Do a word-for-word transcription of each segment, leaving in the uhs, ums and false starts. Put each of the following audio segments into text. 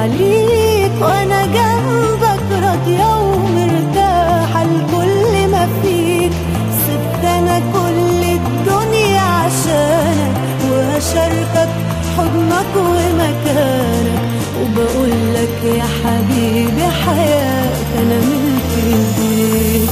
ترجع ليك وانا جنبك راضية ومرتاحة لكل ما فيك. سبت انا كل الدنيا عشانك وهشاركك حضنك ومكانك، وبقولك يا حبيبي حياتي انا ملك ايديك.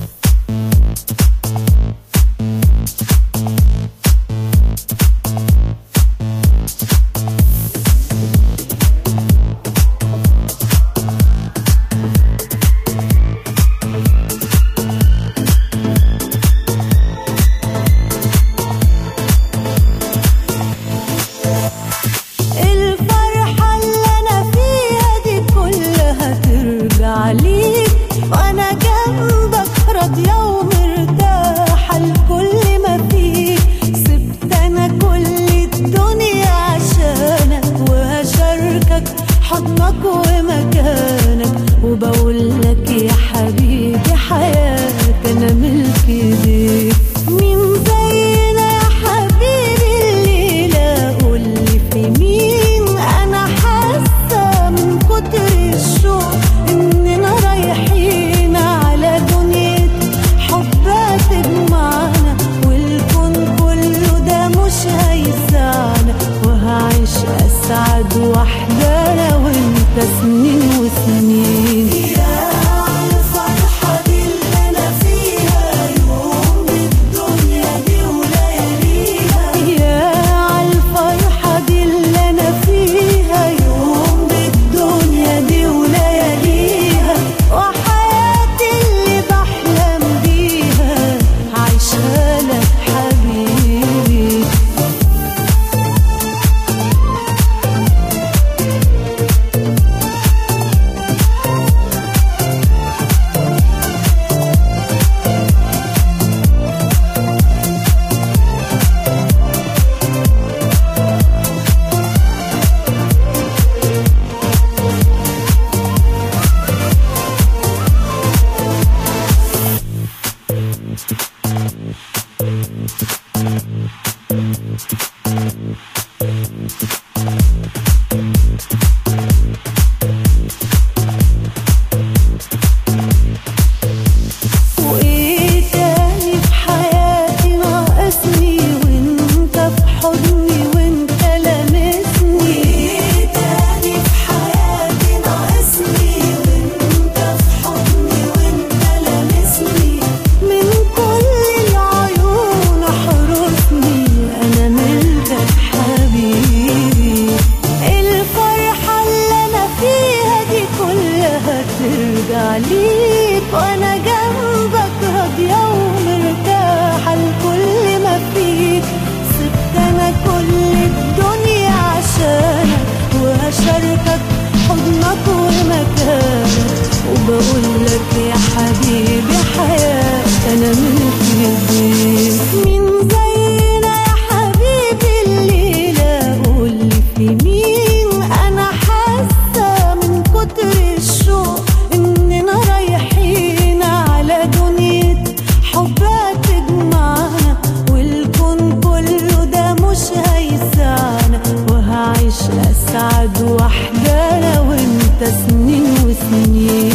عليك وانا جنبك راضية ومرتاحة لكل ما فيك. سبت انا كل الدنيا عشانك وهشاركك حضنك ومكانك، وبقولك يا حبيبي حياتي انا ملك ايديك. مين زينا يا حبيبي الليلة قولي في مين؟ انا حاسة من كتر الشوق إننا رايحين على دنيا حب تجمعنا، والكون كله ده مش هيسعنا، وهعيش أسعد وحدة أنا وأنت سنين وسنين. يا عالفرحة دي اللي أنا فيها يوم الدنيا دي ولياليها. يا عالفرحة دي اللي أنا فيها يوم الدنيا دي ولياليها، وحياتي اللي بحلم بيها عايشها لك حبيبي. وإيه تاني في حياتي ناقصني وانت في حضني وانت لامسني؟ وإيه تاني في حياتي ناقصني وانت في حضني وانت لامسني؟ من كل العيون احرسني انا ملكك حبيبي. الفرحة اللي انا فيها دي كلها ترجع ليك وانا جنبك راضية ومرتاحة لكل ما فيك. سبت انا كل الدنيا عشانك وهشاركك حضنك ومكانك، وبقولك يا حبيبي حياتي انا ملك ايديك. مين زينا يا حبيبي الليلة قولي في مين؟ انا حاسة من كتر الشوق اننا رايحين على دنيا حب تجمعنا، والكون كله ده مش هيسعنا، وهعيش اسعد وحدة انا وانت سنين وسنين.